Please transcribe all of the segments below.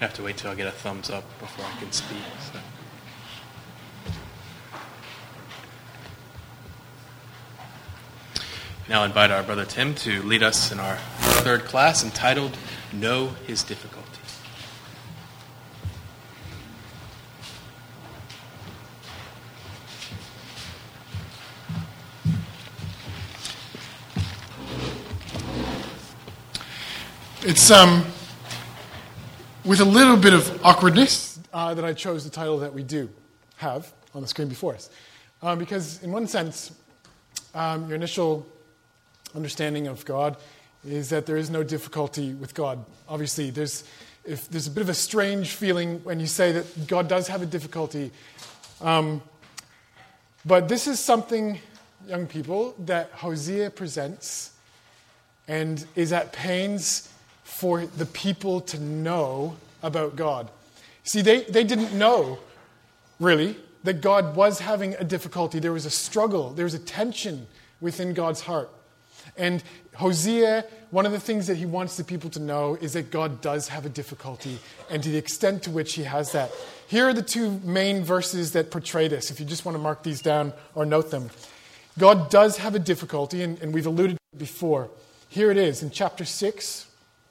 I have to wait till I get a thumbs up before I can speak. So. Now I invite our brother Tim to lead us in our third class entitled Know His Difficulty. It's with a little bit of awkwardness that I chose the title that we do have on the screen before us. Because in one sense, your initial understanding of God is that there is no difficulty with God. Obviously, there's a bit of a strange feeling when you say that God does have a difficulty. But this is something, young people, that Hosea presents and is at pains for the people to know about God. See, they didn't know, really, that God was having a difficulty. There was a struggle. There was a tension within God's heart. And Hosea, one of the things that he wants the people to know is that God does have a difficulty, and to the extent to which he has that. Here are the two main verses that portray this, if you just want to mark these down or note them. God does have a difficulty, and we've alluded to it before. Here it is in chapter 6,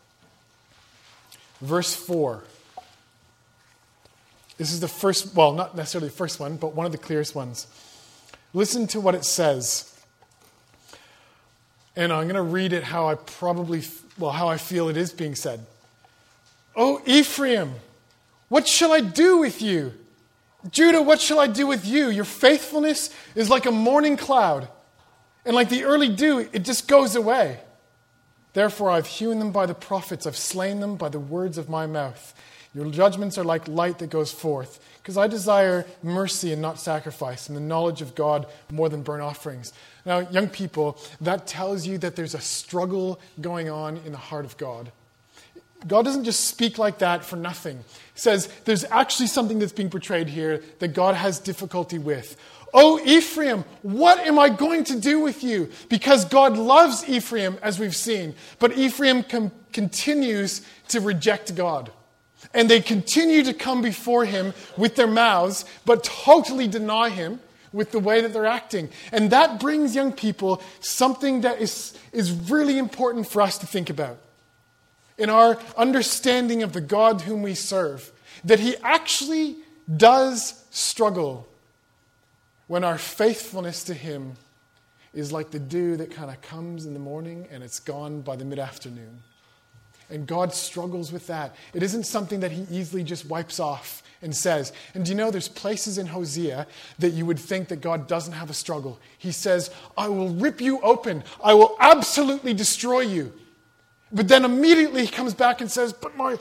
verse 4. This is the first, well, not necessarily the first one, but one of the clearest ones. Listen to what it says. And I'm going to read it how I feel it is being said. "O Ephraim, what shall I do with you? Judah, what shall I do with you? Your faithfulness is like a morning cloud, and like the early dew, it just goes away. Therefore I've hewn them by the prophets, I've slain them by the words of my mouth. Your judgments are like light that goes forth, because I desire mercy and not sacrifice, and the knowledge of God more than burnt offerings." Now, young people, that tells you that there's a struggle going on in the heart of God. God doesn't just speak like that for nothing. He says there's actually something that's being portrayed here that God has difficulty with. "O Ephraim, what am I going to do with you?" Because God loves Ephraim, as we've seen, but Ephraim continues to reject God. And they continue to come before him with their mouths, but totally deny him with the way that they're acting. And that brings young people something that is really important for us to think about. In our understanding of the God whom we serve, that he actually does struggle when our faithfulness to him is like the dew that kind of comes in the morning and it's gone by the mid-afternoon. And God struggles with that. It isn't something that he easily just wipes off and says. And do you know there's places in Hosea that you would think that God doesn't have a struggle. He says, "I will rip you open. I will absolutely destroy you." But then immediately he comes back and says,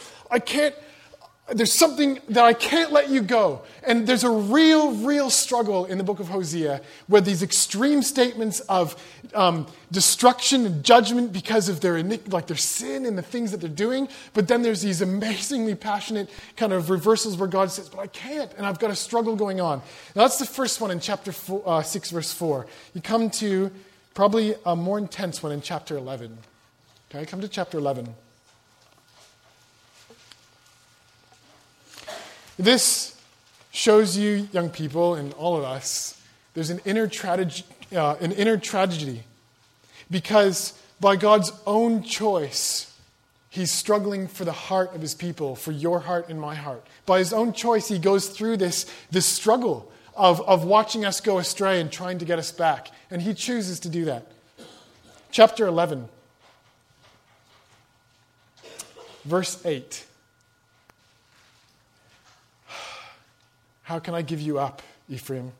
there's something that I can't let you go. And there's a real struggle in the book of Hosea where these extreme statements of destruction and judgment because of their sin and the things that they're doing. But then there's these amazingly passionate kind of reversals where God says, "But I can't, and I've got a struggle going on." Now that's the first one in chapter 6, verse 4. You come to probably a more intense one in chapter 11. Okay, come to chapter 11. This shows you, young people, and all of us, there's an inner tragedy, because by God's own choice, he's struggling for the heart of his people, for your heart and my heart. By his own choice, he goes through this struggle of watching us go astray and trying to get us back, and he chooses to do that. Chapter 11, verse 8. "How can I give you up, Ephraim?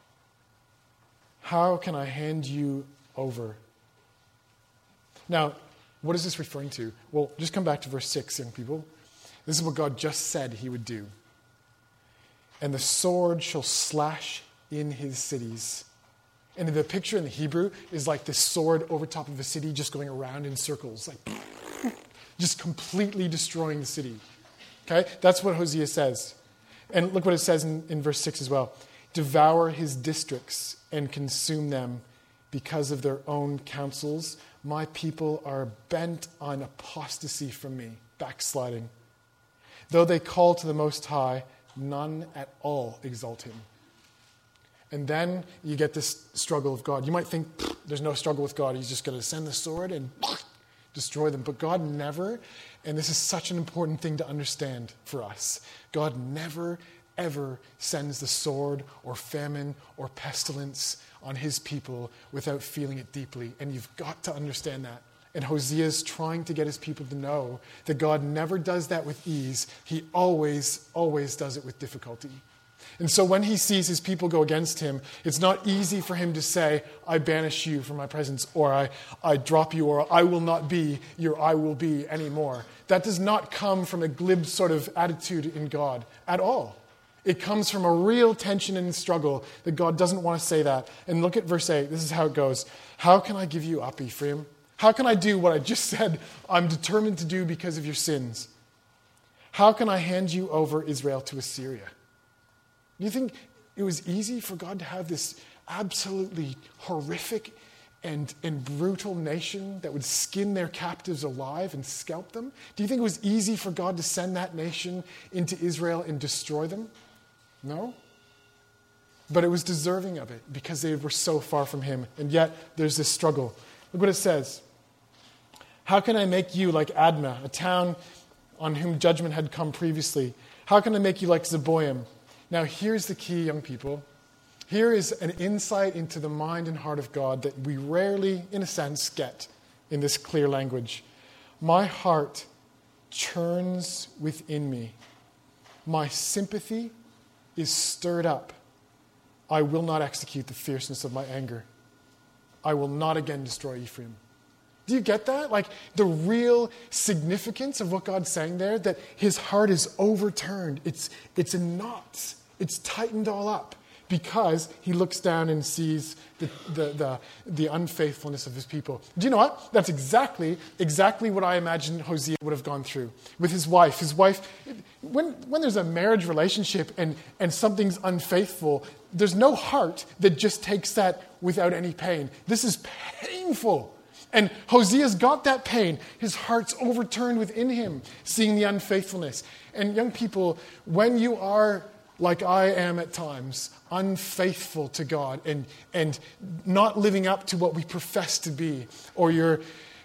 How can I hand you over?" Now, what is this referring to? Well, just come back to verse 6, young people. This is what God just said he would do. "And the sword shall slash in his cities." And the picture in the Hebrew is like this sword over top of a city just going around in circles, like just completely destroying the city. Okay? That's what Hosea says. And look what it says in verse 6 as well. "Devour his districts and consume them because of their own counsels. My people are bent on apostasy from me," backsliding. Though they call to the Most High, none at all exalt him. And then you get this struggle of God. You might think there's no struggle with God. He's just going to send the sword and destroy them. But God never, and this is such an important thing to understand for us, God never, ever sends the sword or famine or pestilence on his people without feeling it deeply. And you've got to understand that. And Hosea is trying to get his people to know that God never does that with ease. He always, always does it with difficulty. And so when he sees his people go against him, it's not easy for him to say, I banish you from my presence, or I drop you, or I will not be your I will be anymore. That does not come from a glib sort of attitude in God at all. It comes from a real tension and struggle that God doesn't want to say that. And look at verse 8. This is how it goes. How can I give you up, Ephraim? How can I do what I just said I'm determined to do because of your sins? How can I hand you over, Israel, to Assyria? Do you think it was easy for God to have this absolutely horrific and brutal nation that would skin their captives alive and scalp them? Do you think it was easy for God to send that nation into Israel and destroy them? No. But it was deserving of it because they were so far from him. And yet there's this struggle. Look what it says. How can I make you like Admah, a town on whom judgment had come previously? How can I make you like Zeboim? Now, here's the key, young people. Here is an insight into the mind and heart of God that we rarely, in a sense, get in this clear language. My heart churns within me. My sympathy is stirred up. I will not execute the fierceness of my anger. I will not again destroy Ephraim. Do you get that? Like the real significance of what God's saying there, that his heart is overturned. It's in knots. It's tightened all up because he looks down and sees the unfaithfulness of his people. Do you know what? That's exactly what I imagine Hosea would have gone through with his wife. His wife, when there's a marriage relationship and something's unfaithful, there's no heart that just takes that without any pain. This is painful. And Hosea's got that pain. His heart's overturned within him, seeing the unfaithfulness. And young people, when you are, like I am at times, unfaithful to God and not living up to what we profess to be, or you're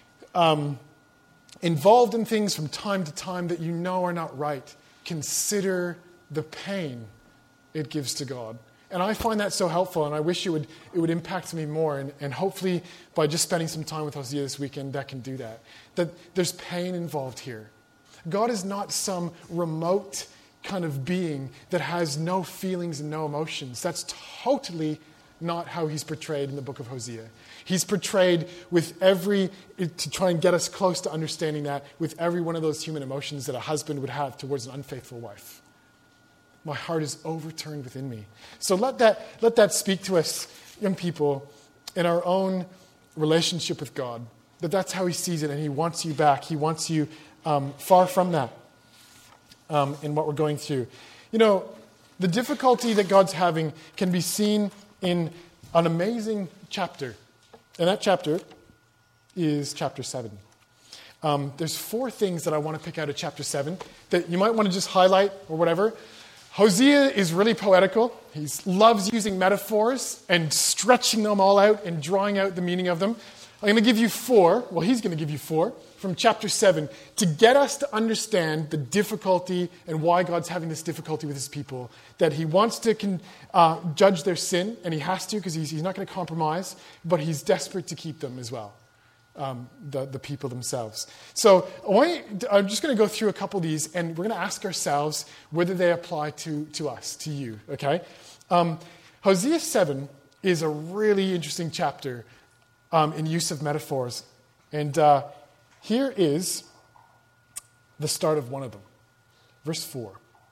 involved in things from time to time that you know are not right, consider the pain it gives to God. And I find that so helpful, and I wish it would impact me more. And hopefully, by just spending some time with Hosea this weekend, that can do that. That there's pain involved here. God is not some remote kind of being that has no feelings and no emotions. That's totally not how he's portrayed in the book of Hosea. He's portrayed with to try and get us close to understanding that, with every one of those human emotions that a husband would have towards an unfaithful wife. My heart is overturned within me. So let that speak to us, young people, in our own relationship with God. That's how he sees it, and he wants you back. He wants you far from that in what we're going through. You know, the difficulty that God's having can be seen in an amazing chapter. And that chapter is chapter 7. There's 4 things that I want to pick out of chapter 7 that you might want to just highlight or whatever. Hosea is really poetical. He loves using metaphors and stretching them all out and drawing out the meaning of them. I'm going to give you 4. Well, he's going to give you 4 from chapter 7 to get us to understand the difficulty and why God's having this difficulty with his people. That he wants to judge their sin, and he has to because he's not going to compromise, but he's desperate to keep them as well. The people themselves. So I'm just going to go through a couple of these, and we're going to ask ourselves whether they apply to us, to you, okay? Hosea 7 is a really interesting chapter in use of metaphors. And here is the start of one of them. Verse 4.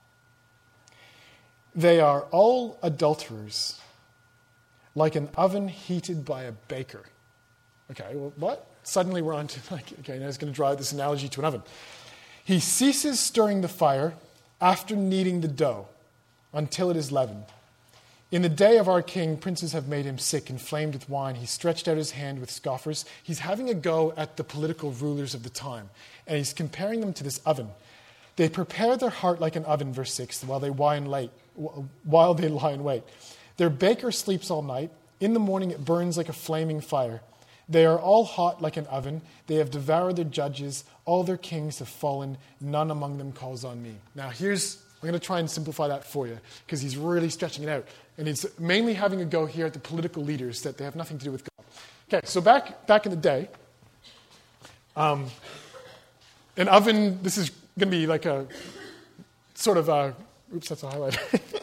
They are all adulterers, like an oven heated by a baker. Okay, well, what? Suddenly we're on to, now he's going to draw this analogy to an oven. He ceases stirring the fire after kneading the dough until it is leavened. In the day of our king, princes have made him sick, inflamed with wine. He stretched out his hand with scoffers. He's having a go at the political rulers of the time, and he's comparing them to this oven. They prepare their heart like an oven, verse 6, while they lie in wait. Their baker sleeps all night. In the morning it burns like a flaming fire. They are all hot like an oven. They have devoured their judges. All their kings have fallen. None among them calls on me. Now I'm going to try and simplify that for you, because he's really stretching it out. And he's mainly having a go here at the political leaders, that they have nothing to do with God. Okay, so back in the day, an oven, this is going to be like a sort of a, oops, that's a highlight.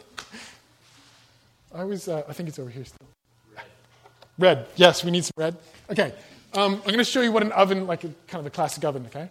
I think it's over here still. Red. Yes, we need some red. Okay, I'm going to show you what an oven, like kind of a classic oven, okay?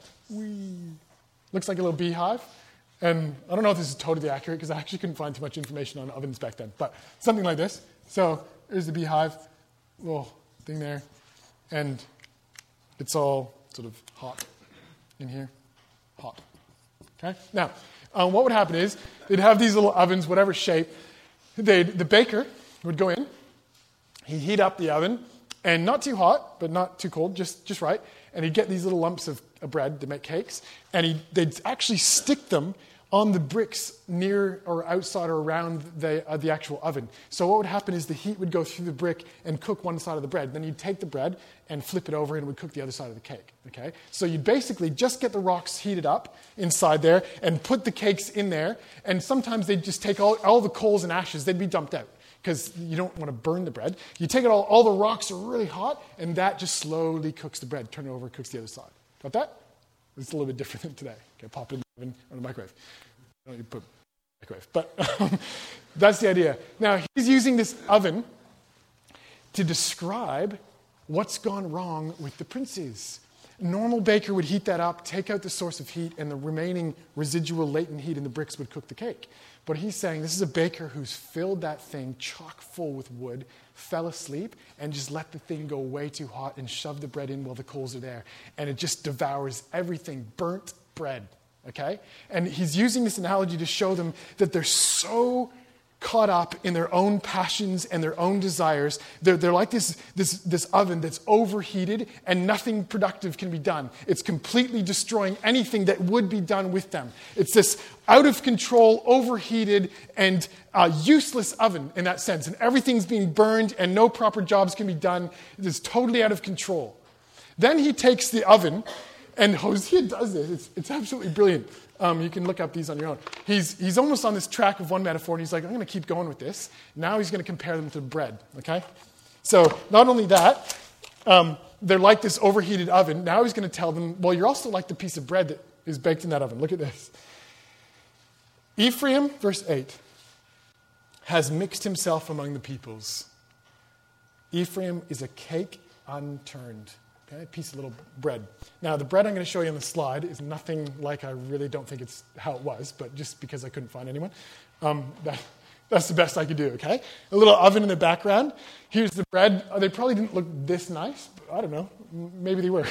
Looks like a little beehive. And I don't know if this is totally accurate, because I actually couldn't find too much information on ovens back then. But something like this. So here's the beehive, little thing there. And it's all sort of hot in here. Hot. Okay? Now, what would happen is, they'd have these little ovens, whatever shape. The baker would go in. He'd heat up the oven, and not too hot, but not too cold, just right. And he'd get these little lumps of bread to make cakes, and they'd actually stick them on the bricks near or outside or around the actual oven. So what would happen is the heat would go through the brick and cook one side of the bread. Then you'd take the bread and flip it over, and it would cook the other side of the cake. Okay? So you'd basically just get the rocks heated up inside there and put the cakes in there, and sometimes they'd just take all the coals and ashes, they'd be dumped out, because you don't want to burn the bread. You take it all the rocks are really hot, and that just slowly cooks the bread. Turn it over, cooks the other side. Got that? It's a little bit different than today. Okay, pop it in the oven or the microwave. I don't need to put microwave, but that's the idea. Now, he's using this oven to describe what's gone wrong with the princes. A normal baker would heat that up, take out the source of heat, and the remaining residual latent heat in the bricks would cook the cake. But he's saying this is a baker who's filled that thing chock full with wood, fell asleep, and just let the thing go way too hot and shoved the bread in while the coals are there. And it just devours everything, burnt bread, okay? And he's using this analogy to show them that they're so caught up in their own passions and their own desires. They're like this oven that's overheated, and nothing productive can be done. It's completely destroying anything that would be done with them. It's this out-of-control, overheated, and useless oven in that sense. And everything's being burned, and no proper jobs can be done. It is totally out of control. Then he takes the oven, and Hosea does this. It's absolutely brilliant. You can look up these on your own. He's almost on this track of one metaphor, and he's like, I'm going to keep going with this. Now he's going to compare them to bread, okay? So not only that, they're like this overheated oven. Now he's going to tell them, well, you're also like the piece of bread that is baked in that oven. Look at this. Ephraim, verse 8, has mixed himself among the peoples. Ephraim is a cake unturned. Okay, a piece of little bread. Now, the bread I'm going to show you on the slide is nothing like, I really don't think it's how it was, but just because I couldn't find anyone. That's the best I could do, okay? A little oven in the background. Here's the bread. They probably didn't look this nice, but I don't know. Maybe they were.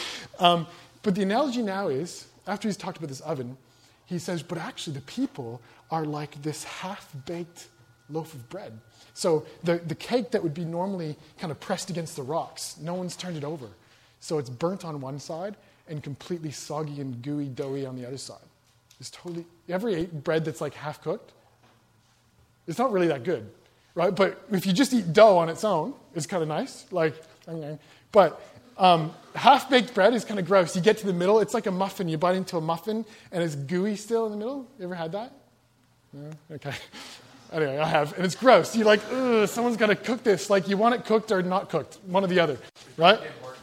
But the analogy now is, after he's talked about this oven, he says, but actually the people are like this half-baked loaf of bread. So the cake that would be normally kind of pressed against the rocks, no one's turned it over. So it's burnt on one side and completely soggy and gooey, doughy on the other side. It's totally, you ever ate bread that's like half cooked? It's not really that good, right? But if you just eat dough on its own, it's kind of nice. But half-baked bread is kind of gross. You get to the middle, it's like a muffin. You bite into a muffin and it's gooey still in the middle. You ever had that? No? Okay. Anyway, I have. And it's gross. You're like, ugh, someone's got to cook this. Like, you want it cooked or not cooked. One or the other, right?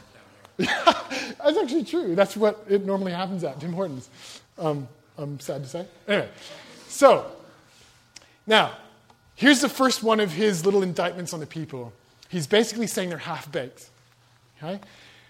That's actually true. That's what it normally happens at Tim Hortons. I'm sad to say. Anyway, so now, here's the first one of his little indictments on the people. He's basically saying they're half-baked. Okay?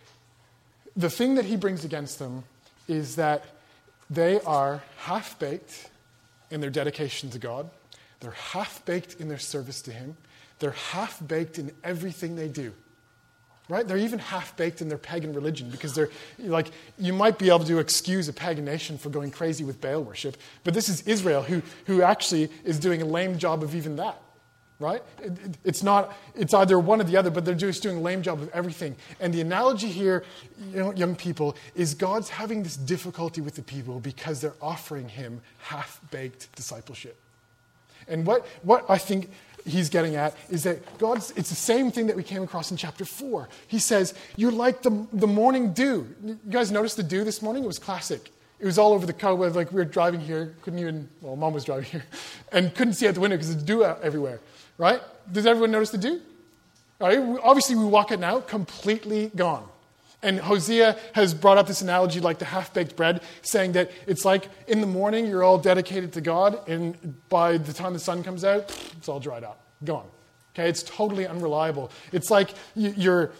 The thing that he brings against them is that they are half-baked in their dedication to God. They're half-baked in their service to him. They're half-baked in everything they do. Right? They're even half-baked in their pagan religion, because they're like, you might be able to excuse a pagan nation for going crazy with Baal worship, but this is Israel who actually is doing a lame job of even that. right? It's either one or the other, but they're just doing a lame job of everything. And the analogy here, young people, is God's having this difficulty with the people because they're offering him half-baked discipleship. And what I think he's getting at is that it's the same thing that we came across in chapter 4. He says, you're like the morning dew. You guys noticed the dew this morning? It was classic. It was all over the car. Like we were driving here, Mom was driving here, and couldn't see out the window because there's dew out everywhere, right? Does everyone notice the dew? All right, obviously, we walk it now, completely gone. And Hosea has brought up this analogy like the half-baked bread, saying that it's like in the morning you're all dedicated to God, and by the time the sun comes out, it's all dried up, gone. Okay, it's totally unreliable. It's like you're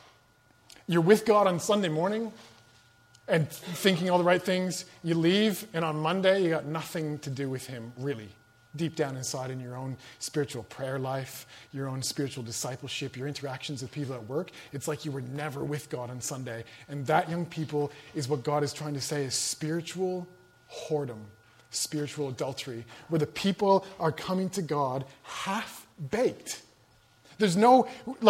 with God on Sunday morning and thinking all the right things. You leave, and on Monday you got nothing to do with him, really. Deep down inside in your own spiritual prayer life, your own spiritual discipleship, your interactions with people at work, it's like you were never with God on Sunday. And that, young people, is what God is trying to say is spiritual whoredom, spiritual adultery, where the people are coming to God half-baked. There's no,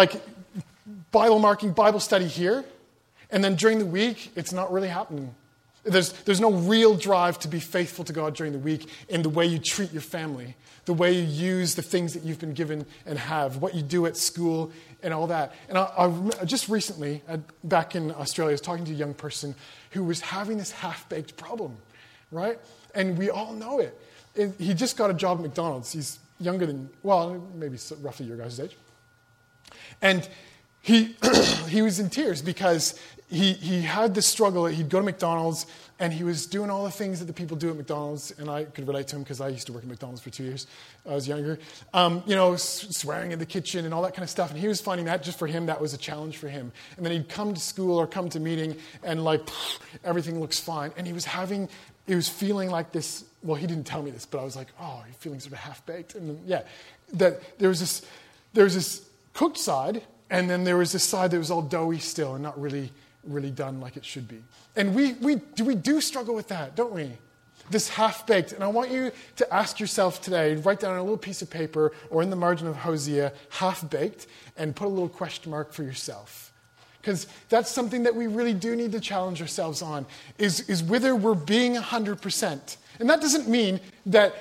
Bible marking, Bible study here, and then during the week, it's not really happening. There's no real drive to be faithful to God during the week in the way you treat your family, the way you use the things that you've been given and have, what you do at school and all that. And I just recently, back in Australia, I was talking to a young person who was having this half-baked problem, right? And we all know it. He just got a job at McDonald's. He's younger than, maybe roughly your guys' age. And he was in tears because he had this struggle. He'd go to McDonald's, and he was doing all the things that the people do at McDonald's, and I could relate to him because I used to work at McDonald's for 2 years. I was younger. Swearing in the kitchen and all that kind of stuff. And he was finding that just for him, that was a challenge for him. And then he'd come to school or come to meeting, and everything looks fine. And he was feeling like this. Well, he didn't tell me this, but I was like, oh, you're feeling sort of half-baked. And then, that there was this cooked side, and then there was this side that was all doughy still and not really done like it should be. And we do struggle with that, don't we? This half-baked. And I want you to ask yourself today, write down on a little piece of paper or in the margin of Hosea, half-baked, and put a little question mark for yourself. Because that's something that we really do need to challenge ourselves on, is whether we're being 100%. And that doesn't mean that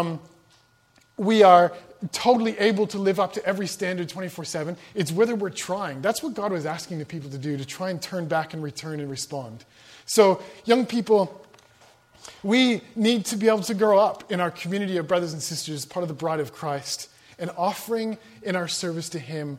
we are totally able to live up to every standard 24/7. It's whether we're trying. That's what God was asking the people to do, to try and turn back and return and respond. So, young people, we need to be able to grow up in our community of brothers and sisters, part of the bride of Christ, and offering in our service to him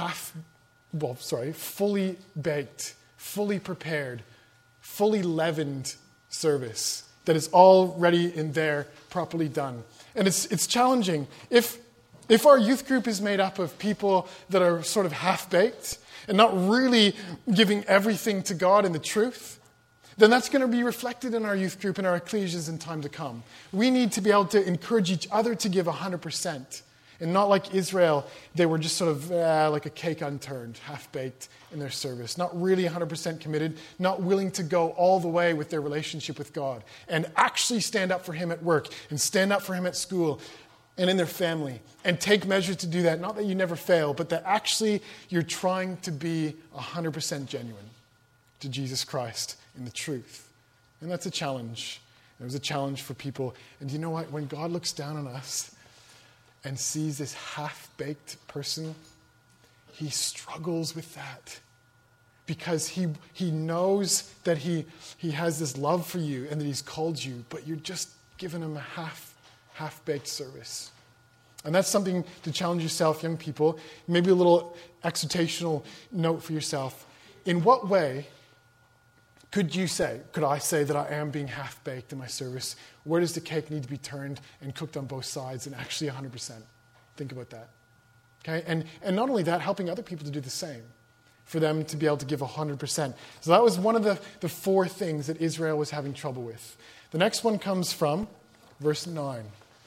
fully baked, fully prepared, fully leavened service that is already in there, properly done. And it's challenging. If our youth group is made up of people that are sort of half-baked and not really giving everything to God and the truth, then that's going to be reflected in our youth group and our ecclesias in time to come. We need to be able to encourage each other to give 100%. And not like Israel, they were just sort of like a cake unturned, half-baked in their service. Not really 100% committed, not willing to go all the way with their relationship with God. And actually stand up for him at work and stand up for him at school and in their family, and take measures to do that. Not that you never fail, but that actually you're trying to be 100% genuine to Jesus Christ in the truth. And that's a challenge. It was a challenge for people. And you know what? When God looks down on us and sees this half-baked person, he struggles with that. Because he knows that he has this love for you and that he's called you, but you're just giving him a half-baked service. And that's something to challenge yourself, young people. Maybe a little exhortational note for yourself. In what way could I say that I am being half-baked in my service? Where does the cake need to be turned and cooked on both sides and actually 100%? Think about that. Okay? And not only that, helping other people to do the same, for them to be able to give 100%. So that was one of the 4 things that Israel was having trouble with. The next one comes from verse 9.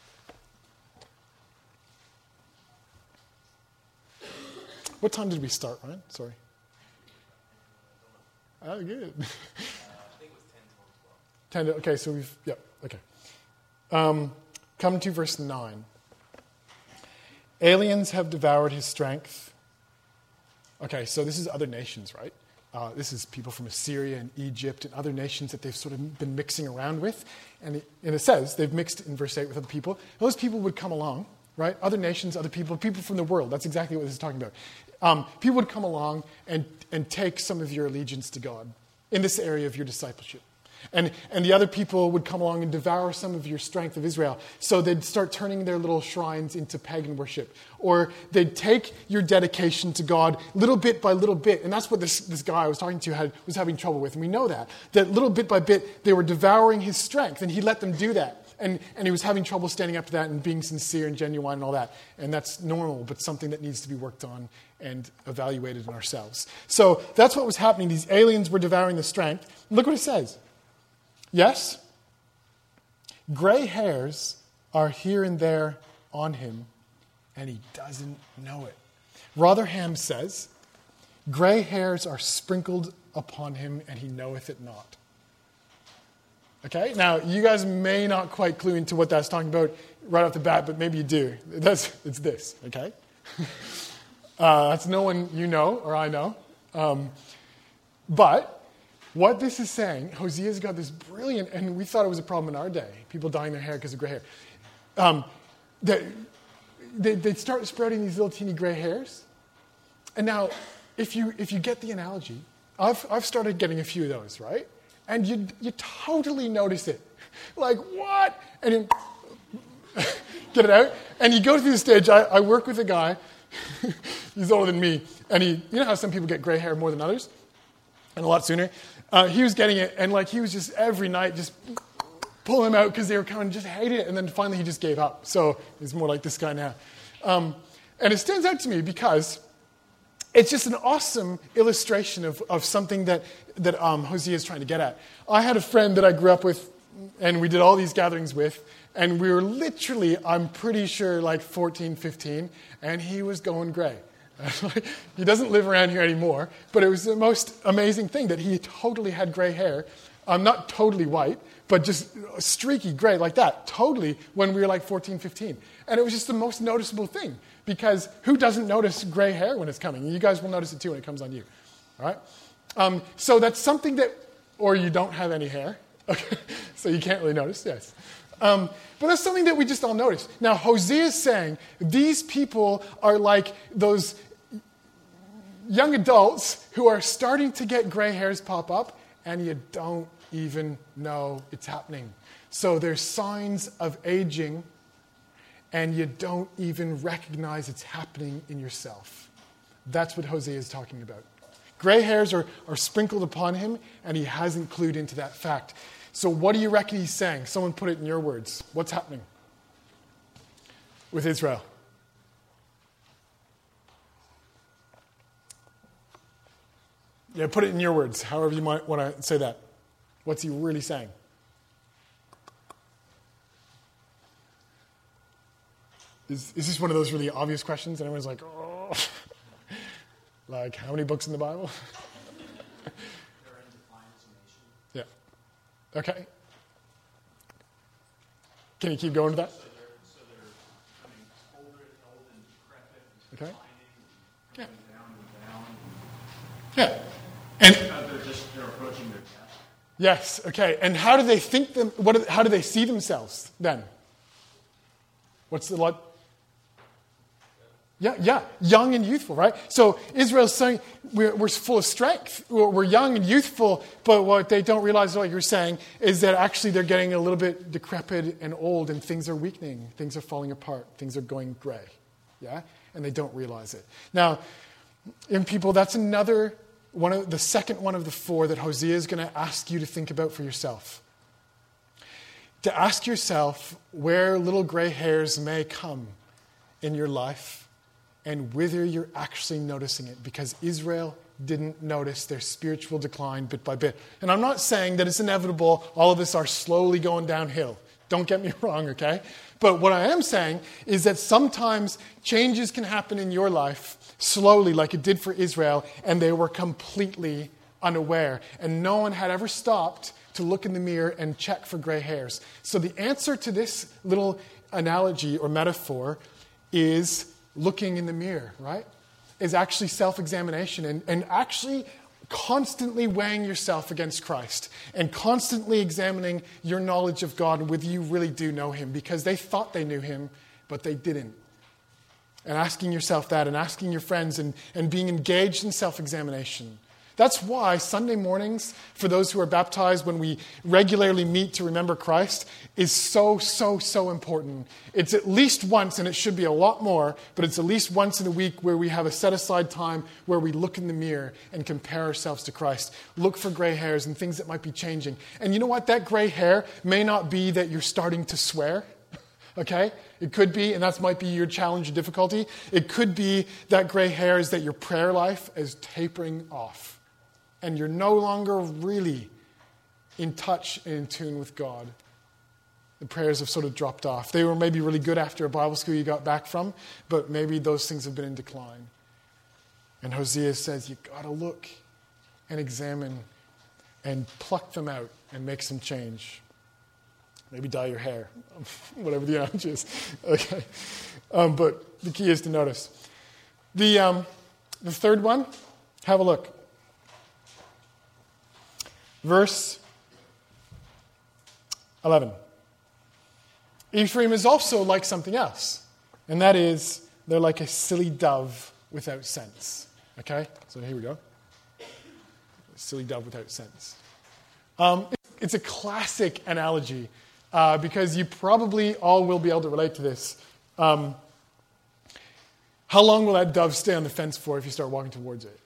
What time did we start, Ryan? Sorry. Oh, good. I think it was 10 to 12. Okay, so okay. Come to verse 9. Aliens have devoured his strength. Okay, so this is other nations, right? This is people from Assyria and Egypt and other nations that they've sort of been mixing around with. And it says they've mixed in verse 8 with other people. Those people would come along, right? Other nations, other people from the world. That's exactly what this is talking about. People would come along and take some of your allegiance to God in this area of your discipleship. And the other people would come along and devour some of your strength of Israel. So they'd start turning their little shrines into pagan worship. Or they'd take your dedication to God little bit by little bit. And that's what this guy I was talking to was having trouble with. And we know that little bit by bit, they were devouring his strength. And he let them do that. And he was having trouble standing up to that and being sincere and genuine and all that. And that's normal, but something that needs to be worked on and evaluated in ourselves. So that's what was happening. These aliens were devouring the strength. Look what it says. Yes, gray hairs are here and there on him, and he doesn't know it. Rotherham says, gray hairs are sprinkled upon him, and he knoweth it not. Okay, now you guys may not quite clue into what that's talking about right off the bat, but maybe you do. It's this, okay? That's no one you know or I know. But what this is saying, Hosea's got this brilliant, and we thought it was a problem in our day, people dyeing their hair because of gray hair. They'd start sprouting these little teeny gray hairs. And now, if you get the analogy, I've started getting a few of those, right? And you totally notice it. Like, what? And then, get it out? And you go through the stage. I work with a guy, he's older than me, and you know how some people get gray hair more than others? And a lot sooner. He was getting it, and like he was just every night just pulling him out because they were kind of just hating it, and then finally he just gave up. So he's more like this guy now. And it stands out to me because it's just an awesome illustration of something that Hosea is trying to get at. I had a friend that I grew up with, and we did all these gatherings with, and we were literally, I'm pretty sure, like 14, 15, and he was going gray. He doesn't live around here anymore, but it was the most amazing thing that he totally had gray hair. Not totally white, but just streaky gray like that, totally, when we were like 14, 15. And it was just the most noticeable thing, because who doesn't notice gray hair when it's coming? You guys will notice it too when it comes on you, all right? So that's something that, or you don't have any hair, okay? So you can't really notice, yes. But that's something that we just all notice. Now, Hosea is saying these people are like those young adults who are starting to get gray hairs pop up, and you don't even know it's happening. So there's signs of aging, and you don't even recognize it's happening in yourself. That's what Hosea is talking about. Gray hairs are sprinkled upon him, and he hasn't clued into that fact. So what do you reckon he's saying? Someone put it in your words. What's happening with Israel? Yeah, put it in your words, however you might want to say that. What's he really saying? Is this one of those really obvious questions? And everyone's like, oh. Like, how many books in the Bible? They're in defiance of nation. Yeah. Okay. Can you keep going to that? So they're becoming older, old and decrepit, and Yeah. declining, and down and down. Yeah. And They're approaching their death. yes, okay. And how do they think them? How do they see themselves then? What's the lot? Yeah, young and youthful, right? So Israel's saying we're full of strength. We're young and youthful, but what they don't realize, like you're saying, is that actually they're getting a little bit decrepit and old, and things are weakening, things are falling apart, things are going gray, yeah? And they don't realize it. Now, in people, that's another the second one of the four that Hosea is going to ask you to think about for yourself. To ask yourself where little gray hairs may come in your life, and whether you're actually noticing it, because Israel didn't notice their spiritual decline bit by bit. And I'm not saying that it's inevitable, all of us are slowly going downhill. Don't get me wrong, okay? But what I am saying is that sometimes changes can happen in your life slowly, like it did for Israel, and they were completely unaware. And no one had ever stopped to look in the mirror and check for gray hairs. So the answer to this little analogy or metaphor is looking in the mirror, right, is actually self-examination and actually constantly weighing yourself against Christ and constantly examining your knowledge of God and whether you really do know him, because they thought they knew him, but they didn't. And asking yourself that and asking your friends and being engaged in self-examination. That's why Sunday mornings, for those who are baptized, when we regularly meet to remember Christ, is so, so, so important. It's at least once, and it should be a lot more, but it's at least once in a week where we have a set-aside time where we look in the mirror and compare ourselves to Christ. Look for gray hairs and things that might be changing. And you know what? That gray hair may not be that you're starting to swear. Okay? It could be, and that might be your challenge or difficulty. It could be that gray hair is that your prayer life is tapering off. And you're no longer really in touch and in tune with God. The prayers have sort of dropped off. They were maybe really good after a Bible school you got back from, but maybe those things have been in decline. And Hosea says, you've got to look and examine and pluck them out and make some change. Maybe dye your hair, whatever the analogy is. Okay, but the key is to notice. The third one, have a look. Verse 11. Ephraim is also like something else, and that is they're like a silly dove without sense. Okay, so here we go. A silly dove without sense. It's a classic analogy because you probably all will be able to relate to this. How long will that dove stay on the fence for if you start walking towards it?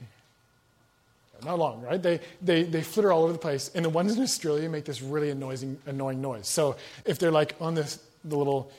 Not long, right? They flitter all over the place. And the ones in Australia make this really annoying noise. So if they're like on these little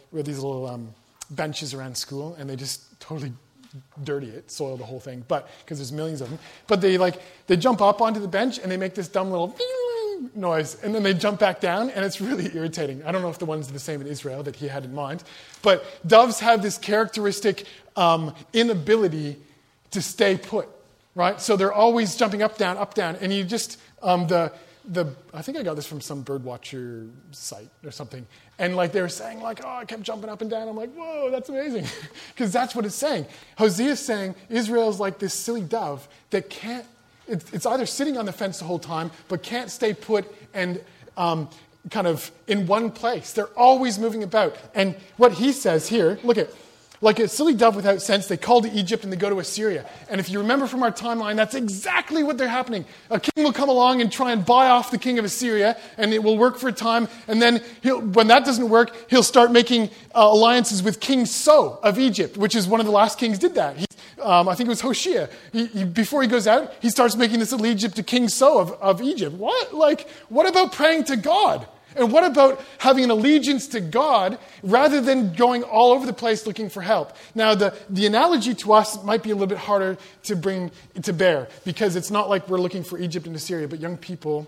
benches around school and they just totally dirty it, soil the whole thing, but because there's millions of them. But they jump up onto the bench and they make this dumb little noise, and then they jump back down, and it's really irritating. I don't know if the ones are the same in Israel that he had in mind, but doves have this characteristic inability to stay put. Right? So they're always jumping up, down, and you just, I think I got this from some birdwatcher site or something, and like they were saying, like, oh, I kept jumping up and down. I'm like, whoa, that's amazing, because that's what it's saying. Hosea is saying Israel's like this silly dove that can't, it's either sitting on the fence the whole time, but can't stay put and kind of in one place. They're always moving about. And what he says here, look at, like a silly dove without sense, they call to Egypt and they go to Assyria. And if you remember from our timeline, that's exactly what they're happening. A king will come along and try and buy off the king of Assyria, and it will work for a time. And then when that doesn't work, he'll start making alliances with King So of Egypt, which is one of the last kings did that. I think it was Hoshea. Before he goes out, he starts making this allegiance to King So of Egypt. What? Like, what about praying to God? And what about having an allegiance to God rather than going all over the place looking for help? Now, the analogy to us might be a little bit harder to bring to bear because it's not like we're looking for Egypt and Assyria, but young people,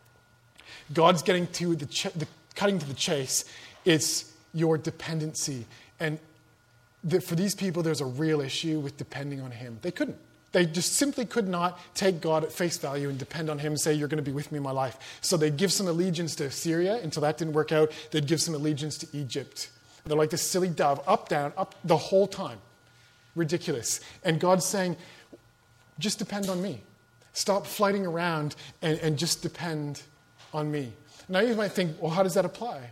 God's getting to cutting to the chase. It's your dependency. And for these people, there's a real issue with depending on him. They couldn't. They just simply could not take God at face value and depend on him and say, you're going to be with me in my life. So they'd give some allegiance to Assyria. Until that didn't work out, they'd give some allegiance to Egypt. They're like this silly dove, up, down, up the whole time. Ridiculous. And God's saying, just depend on me. Stop flighting around and just depend on me. Now you might think, well, how does that apply?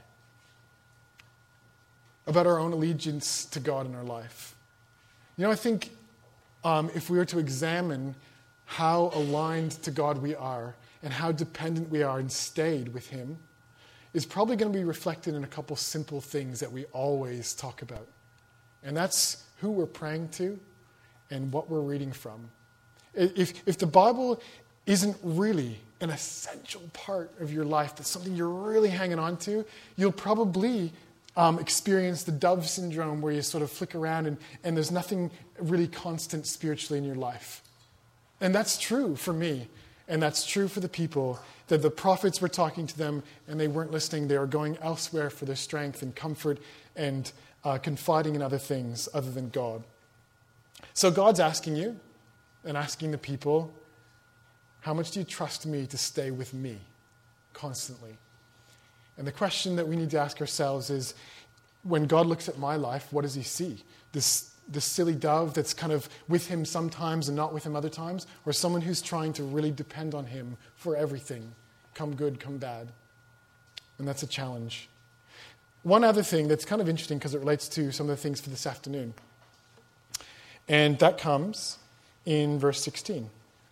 About our own allegiance to God in our life. You know, I think if we were to examine how aligned to God we are and how dependent we are and stayed with him, is probably going to be reflected in a couple simple things that we always talk about. And that's who we're praying to and what we're reading from. If the Bible isn't really an essential part of your life, that's something you're really hanging on to, you'll probably experience the dove syndrome where you sort of flick around and there's nothing really constant spiritually in your life. And that's true for me. And that's true for the people, that the prophets were talking to them and they weren't listening. They were going elsewhere for their strength and comfort and confiding in other things other than God. So God's asking you and asking the people, how much do you trust me to stay with me constantly? And the question that we need to ask ourselves is, when God looks at my life, what does he see? This this silly dove that's kind of with him sometimes and not with him other times, or someone who's trying to really depend on him for everything, come good, come bad. And that's a challenge. One other thing that's kind of interesting because it relates to some of the things for this afternoon. And that comes in verse 16.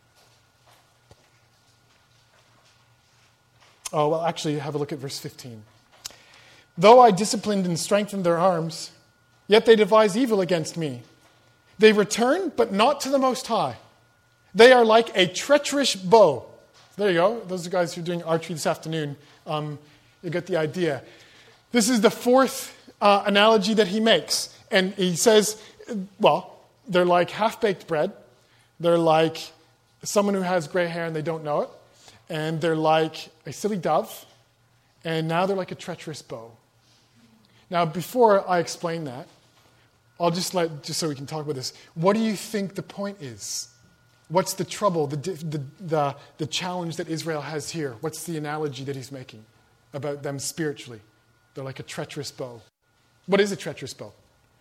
Oh, well, actually, have a look at verse 15. Though I disciplined and strengthened their arms, yet they devise evil against me. They return, but not to the Most High. They are like a treacherous bow. There you go. Those are guys who are doing archery this afternoon. You get the idea. This is the fourth analogy that he makes. And he says, well, they're like half-baked bread. They're like someone who has gray hair and they don't know it. And they're like a silly dove. And now they're like a treacherous bow. Now, before I explain that, I'll just so we can talk about this. What do you think the point is? What's the trouble, the challenge that Israel has here? What's the analogy that he's making about them spiritually? They're like a treacherous bow. What is a treacherous bow?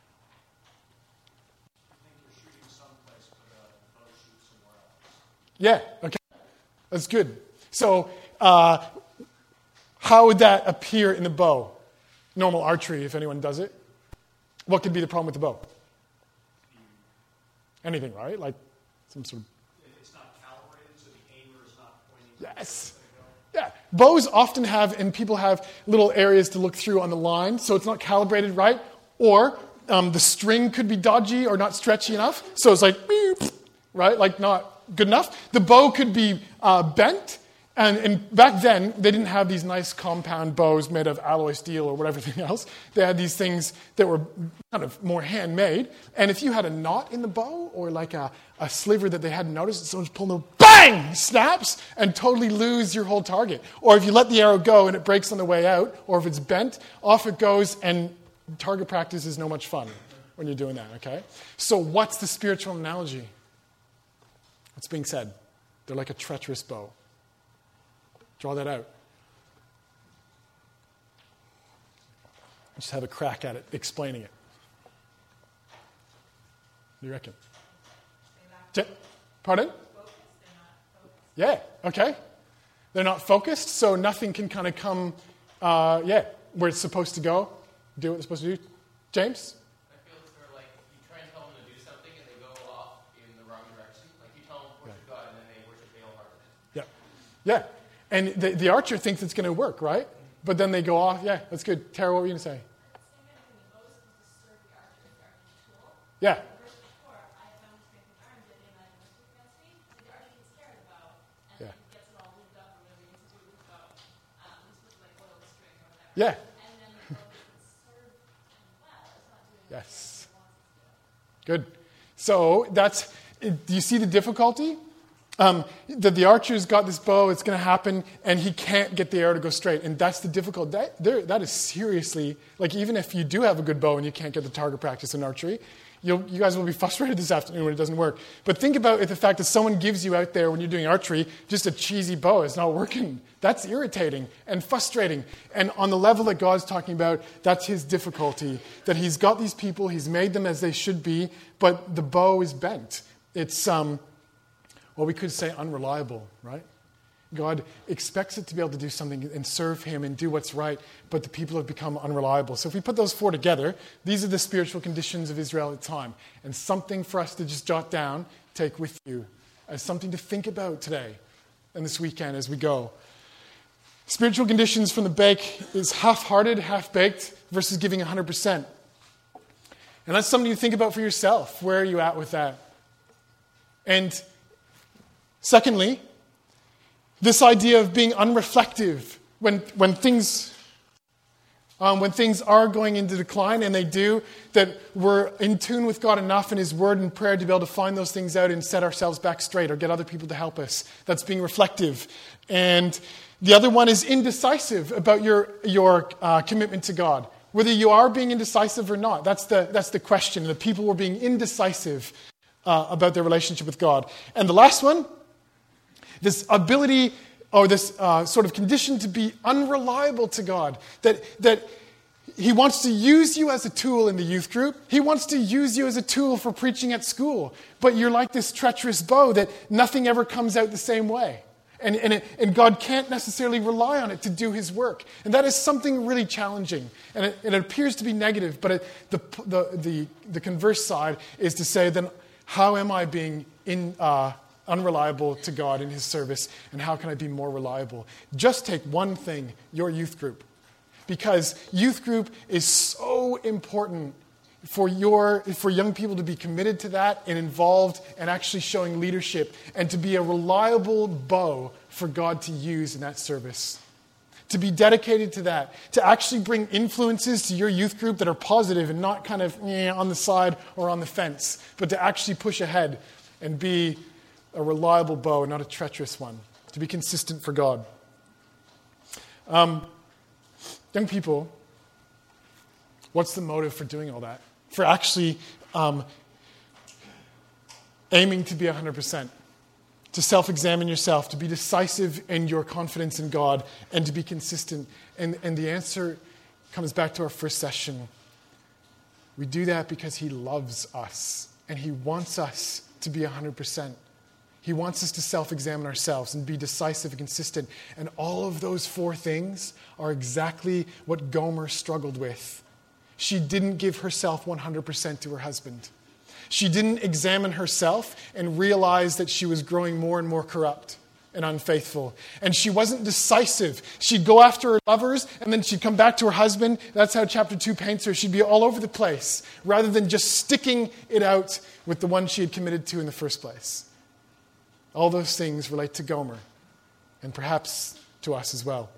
I think you're shooting someplace, but the bow shoots somewhere else. Yeah, okay. That's good. So, how would that appear in the bow? Normal archery, if anyone does it. What could be the problem with the bow? Anything, right? Like some sort of... It's not calibrated, so the aimer is not pointing... Yes. Yeah. Bows often have, and people have little areas to look through on the line, so it's not calibrated right. Or the string could be dodgy or not stretchy enough, so it's like, beep, right? Like not good enough. The bow could be bent. And back then, they didn't have these nice compound bows made of alloy steel or whatever else. They had these things that were kind of more handmade. And if you had a knot in the bow or like a sliver that they hadn't noticed, someone's pulling the bang, snaps, and totally lose your whole target. Or if you let the arrow go and it breaks on the way out, or if it's bent, off it goes, and target practice is no much fun when you're doing that, okay? So what's the spiritual analogy? What's being said? They're like a treacherous bow. Draw that out. Just have a crack at it, explaining it. What do you reckon? Pardon? Yeah, okay. They're not focused, so nothing can kind of come, where it's supposed to go, do what it's supposed to do. James? I feel it's sort of like you try and tell them to do something and they go off in the wrong direction. Like you tell them to worship God and then they worship Baal harder. Yeah. Yeah. And the archer thinks it's going to work, right? But then they go off. Yeah, that's good. Tara, what were you going to say? Yeah. Yeah. Yes. Good. So that's, do you see the difficulty? The archer's got this bow, it's going to happen, and he can't get the arrow to go straight. And that's the difficult. That is seriously, like even if you do have a good bow and you can't get the target practice in archery, you guys will be frustrated this afternoon when it doesn't work. But think about the fact that someone gives you out there when you're doing archery just a cheesy bow. It's not working. That's irritating and frustrating. And on the level that God's talking about, that's his difficulty. That he's got these people, he's made them as they should be, but the bow is bent. It's, well, we could say unreliable, right? God expects it to be able to do something and serve him and do what's right, but the people have become unreliable. So if we put those four together, these are the spiritual conditions of Israel at the time. And something for us to just jot down, take with you, as something to think about today and this weekend as we go. Spiritual conditions from the bake is half-hearted, half-baked versus giving 100%. And that's something you think about for yourself. Where are you at with that? And secondly, this idea of being unreflective when things are going into decline, and they do, that we're in tune with God enough in his word and prayer to be able to find those things out and set ourselves back straight or get other people to help us. That's being reflective. And the other one is indecisive about your commitment to God. Whether you are being indecisive or not, that's the question. The people were being indecisive about their relationship with God. And the last one, this ability or this sort of condition to be unreliable to God. That He wants to use you as a tool in the youth group. He wants to use you as a tool for preaching at school. But you're like this treacherous bow that nothing ever comes out the same way. And God can't necessarily rely on it to do his work. And that is something really challenging. And it appears to be negative, but the converse side is to say, then how am I being unreliable to God in his service, and how can I be more reliable? Just take one thing, your youth group. Because youth group is so important for young people to be committed to that and involved and actually showing leadership and to be a reliable bow for God to use in that service. To be dedicated to that. To actually bring influences to your youth group that are positive and not kind of on the side or on the fence, but to actually push ahead and be a reliable bow and not a treacherous one. To be consistent for God. Young people, what's the motive for doing all that? For actually aiming to be 100%. To self-examine yourself, to be decisive in your confidence in God, and to be consistent. And the answer comes back to our first session. We do that because he loves us, and he wants us to be 100%. He wants us to self-examine ourselves and be decisive and consistent. And all of those four things are exactly what Gomer struggled with. She didn't give herself 100% to her husband. She didn't examine herself and realize that she was growing more and more corrupt and unfaithful. And she wasn't decisive. She'd go after her lovers, and then she'd come back to her husband. That's how chapter 2 paints her. She'd be all over the place, rather than just sticking it out with the one she had committed to in the first place. All those things relate to Gomer, and perhaps to us as well.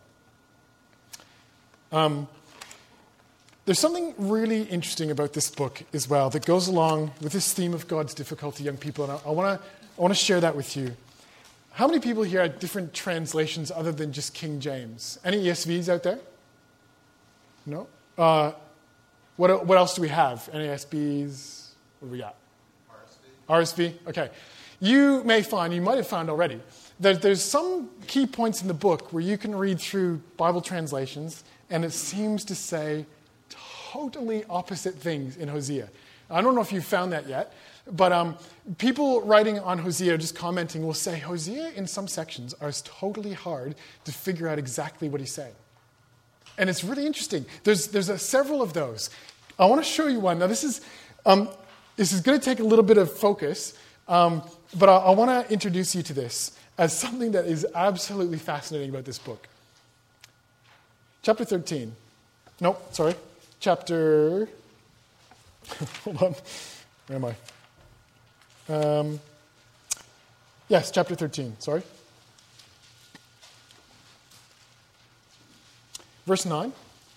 There's something really interesting about this book as well that goes along with this theme of God's difficulty, young people, and I want to share that with you. How many people here have different translations other than just King James? Any ESVs out there? No? What else do we have? NASBs? What do we got? RSV? Okay. You might have found already, that there's some key points in the book where you can read through Bible translations, and it seems to say totally opposite things in Hosea. I don't know if you've found that yet, but people writing on Hosea, just commenting, will say Hosea in some sections are totally hard to figure out exactly what he's saying. And it's really interesting. There's several of those. I want to show you one. Now this is going to take a little bit of focus, but I want to introduce you to this as something that is absolutely fascinating about this book. Chapter 13. Nope, sorry. Chapter... Hold on. Where am I? Yes, chapter 13. Sorry. Verse 9.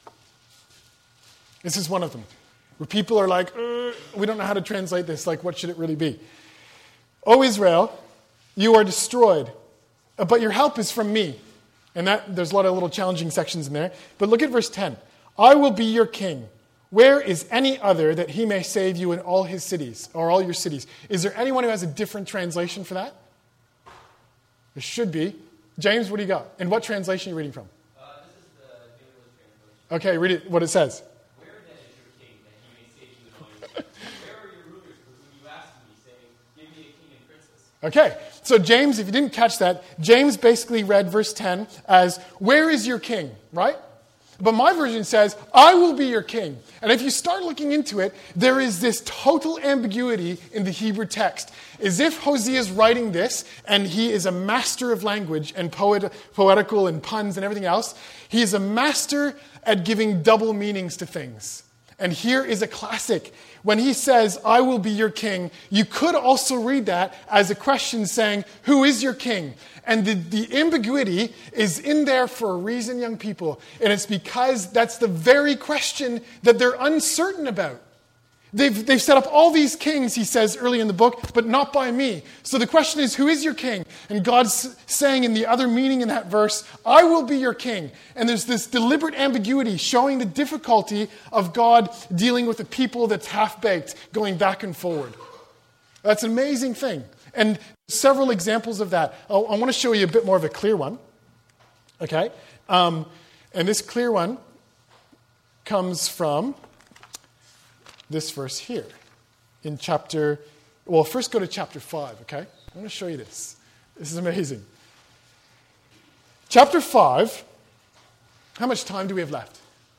This is one of them. Where people are like, we don't know how to translate this. Like, what should it really be? O Israel, you are destroyed, but your help is from me. And there's a lot of little challenging sections in there. But look at verse 10. I will be your king. Where is any other that he may save you in all his cities, or all your cities? Is there anyone who has a different translation for that? There should be. James, what do you got? And what translation are you reading from? This is the New English translation. Okay, read it. What it says. Where then is your king, that he may save you in all your cities? Where are your rulers for whom you asked me, saying, give me a king and princess? Okay, so James, if you didn't catch that, James basically read verse 10 as, where is your king, right? But my version says, I will be your king. And if you start looking into it, there is this total ambiguity in the Hebrew text. As if Hosea is writing this, and he is a master of language and poetical and puns and everything else. He is a master at giving double meanings to things. And here is a classic. When he says, I will be your king, you could also read that as a question saying, who is your king? And the ambiguity is in there for a reason, young people. And it's because that's the very question that they're uncertain about. They've set up all these kings, he says early in the book, but not by me. So the question is, who is your king? And God's saying in the other meaning in that verse, I will be your king. And there's this deliberate ambiguity showing the difficulty of God dealing with a people that's half-baked, going back and forward. That's an amazing thing. And several examples of that. I want to show you a bit more of a clear one. Okay? And this clear one comes from this verse here in first go to chapter 5, okay? I want to show you this. This is amazing. Chapter 5, how much time do we have left?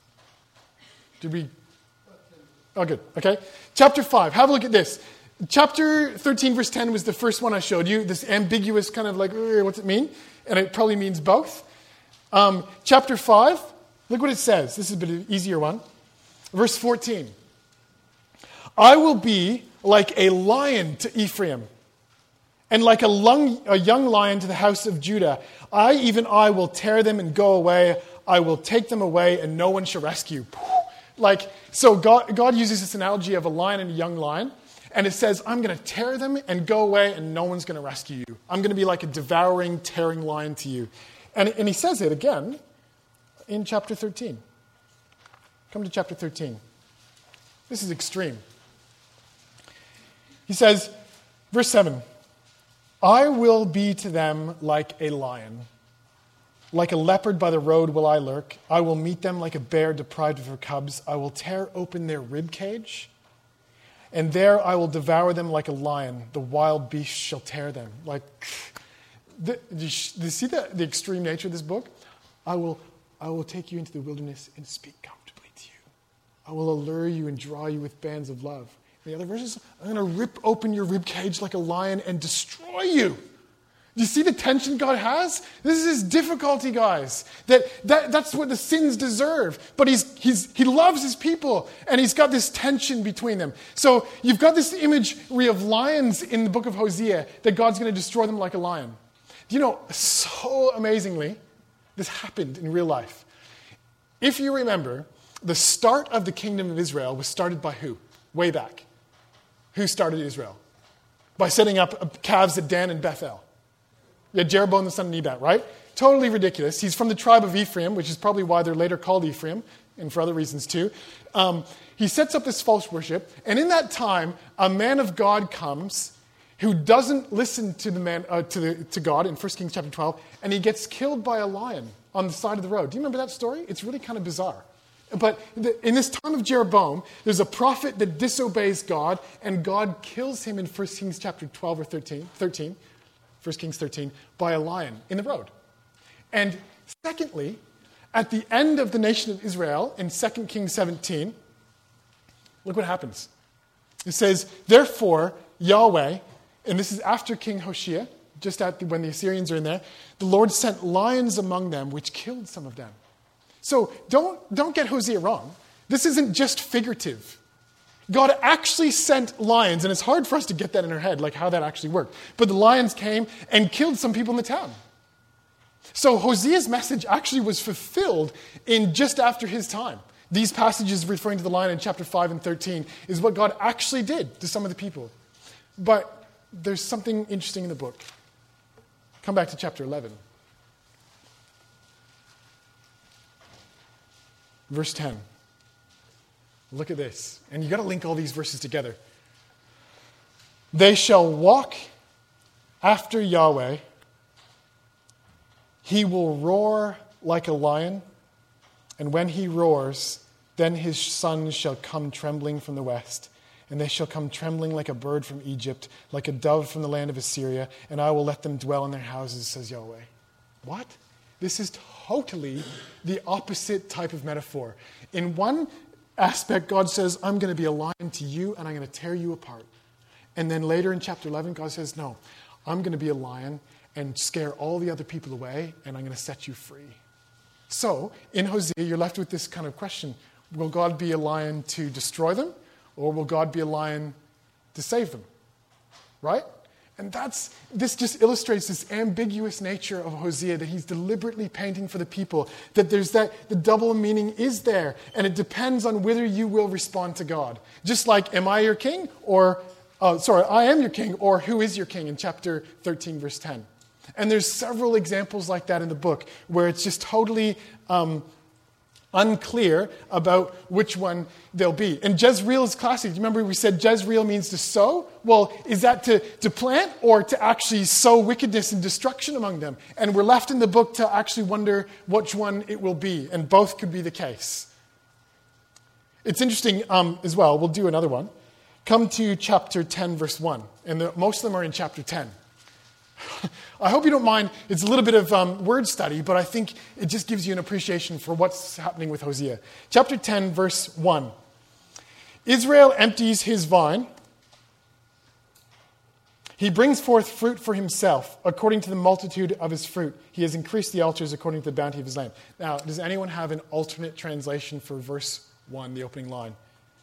Oh, good, okay. Chapter 5, have a look at this. Chapter 13, verse 10 was the first one I showed you, this ambiguous kind of like, what's it mean? And it probably means both. Chapter 5, look what it says. This is a bit of an easier one. Verse 14. I will be like a lion to Ephraim, and like a young lion to the house of Judah. I will tear them and go away. I will take them away, and no one shall rescue. So God uses this analogy of a lion and a young lion, and it says, I'm going to tear them and go away, and no one's going to rescue you. I'm going to be like a devouring, tearing lion to you. And he says it again in chapter 13. Come to chapter 13. This is extreme. He says, verse 7, I will be to them like a lion. Like a leopard by the road will I lurk. I will meet them like a bear deprived of her cubs. I will tear open their rib cage, and there I will devour them like a lion. The wild beast shall tear them. Do you see the extreme nature of this book? I will take you into the wilderness and speak comfortably to you. I will allure you and draw you with bands of love. In the other verses, I'm going to rip open your rib cage like a lion and destroy you. Do you see the tension God has? This is his difficulty, guys. That's what the sins deserve. But he loves his people, and he's got this tension between them. So you've got this imagery of lions in the book of Hosea, that God's going to destroy them like a lion. Do you know, so amazingly, this happened in real life. If you remember, the start of the kingdom of Israel was started by who? Way back. Who started Israel? By setting up calves at Dan and Bethel. Yeah, Jeroboam the son of Nebat, right? Totally ridiculous. He's from the tribe of Ephraim, which is probably why they're later called Ephraim, and for other reasons too. He sets up this false worship, and in that time, a man of God comes who doesn't listen to to God in 1 Kings chapter 12, and he gets killed by a lion on the side of the road. Do you remember that story? It's really kind of bizarre. But in this time of Jeroboam, there's a prophet that disobeys God, and God kills him in 1 Kings chapter 12 or 13, 1 Kings 13, by a lion in the road. And secondly, at the end of the nation of Israel, in 2 Kings 17, look what happens. It says, therefore, Yahweh, and this is after King Hoshea, just when the Assyrians are in there, the Lord sent lions among them, which killed some of them. So don't get Hosea wrong. This isn't just figurative. God actually sent lions, and it's hard for us to get that in our head, like how that actually worked. But the lions came and killed some people in the town. So Hosea's message actually was fulfilled in just after his time. These passages referring to the lion in chapter 5 and 13 is what God actually did to some of the people. But there's something interesting in the book. Come back to chapter 11. Verse 10. Look at this. And you've got to link all these verses together. They shall walk after Yahweh. He will roar like a lion. And when he roars, then his sons shall come trembling from the west. And they shall come trembling like a bird from Egypt, like a dove from the land of Assyria. And I will let them dwell in their houses, says Yahweh. What? This is totally the opposite type of metaphor. In one aspect, God says, I'm going to be a lion to you, and I'm going to tear you apart. And then later in chapter 11, God says, no, I'm going to be a lion and scare all the other people away, and I'm going to set you free. So, in Hosea, you're left with this kind of question. Will God be a lion to destroy them, or will God be a lion to save them? Right? And this just illustrates this ambiguous nature of Hosea that he's deliberately painting for the people, that the double meaning is there, and it depends on whether you will respond to God. Just like, am I your king? I am your king, or who is your king in chapter 13, verse 10. And there's several examples like that in the book, where it's just totally unclear about which one they'll be. And Jezreel is classic. Do you remember we said Jezreel means to sow? Well, is that to plant or to actually sow wickedness and destruction among them? And we're left in the book to actually wonder which one it will be. And both could be the case. It's interesting as well. We'll do another one. Come to chapter 10, verse 1. And most of them are in chapter 10. I hope you don't mind. It's a little bit of word study, but I think it just gives you an appreciation for what's happening with Hosea. Chapter 10, verse 1. Israel empties his vine. He brings forth fruit for himself, according to the multitude of his fruit. He has increased the altars according to the bounty of his land. Now, does anyone have an alternate translation for verse 1, the opening line?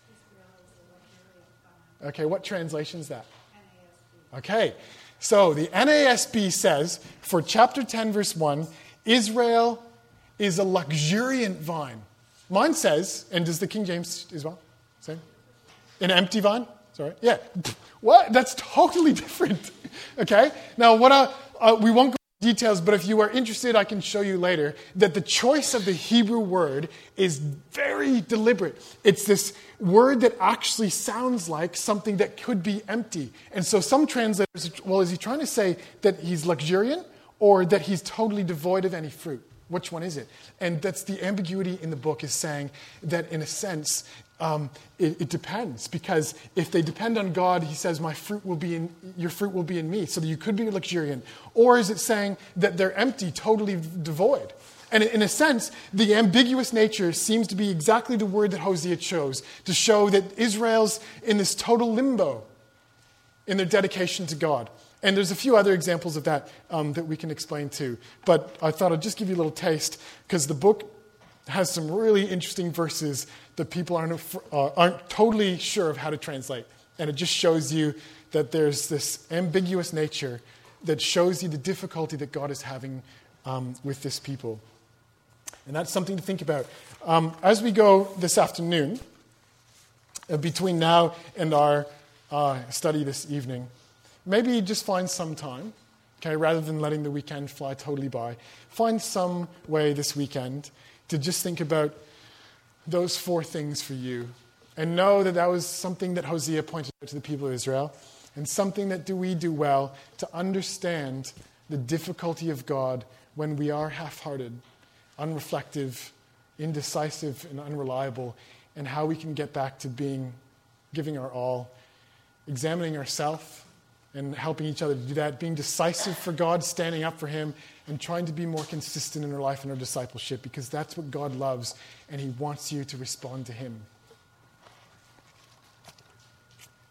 Okay, what translation is that? NASB. Okay, so the NASB says, for chapter 10, verse 1, Israel is a luxuriant vine. Mine says, and does the King James as well? Same? An empty vine? Sorry. Yeah. What? That's totally different. Okay? Now, we won't go into details, but if you are interested, I can show you later that the choice of the Hebrew word is very deliberate. It's this word that actually sounds like something that could be empty. And so some translators, well, is he trying to say that he's luxuriant or that he's totally devoid of any fruit? Which one is it? And that's the ambiguity in the book, is saying that in a sense, it depends, because if they depend on God, he says, your fruit will be in me, so that you could be luxuriant. Or is it saying that they're empty, totally devoid? And in a sense, the ambiguous nature seems to be exactly the word that Hosea chose to show that Israel's in this total limbo in their dedication to God. And there's a few other examples of that that we can explain too. But I thought I'd just give you a little taste, because the book has some really interesting verses that people aren't totally sure of how to translate. And it just shows you that there's this ambiguous nature that shows you the difficulty that God is having with this people. And that's something to think about. As we go this afternoon, between now and our study this evening, maybe just find some time, okay, rather than letting the weekend fly totally by. Find some way this weekend to just think about those 4 things for you. And know that that was something that Hosea pointed out to the people of Israel, and something that we do well to understand the difficulty of God when we are half-hearted, unreflective, indecisive, and unreliable, and how we can get back to giving our all, examining ourselves, and helping each other to do that, being decisive for God, standing up for him, and trying to be more consistent in our life and our discipleship, because that's what God loves, and he wants you to respond to him.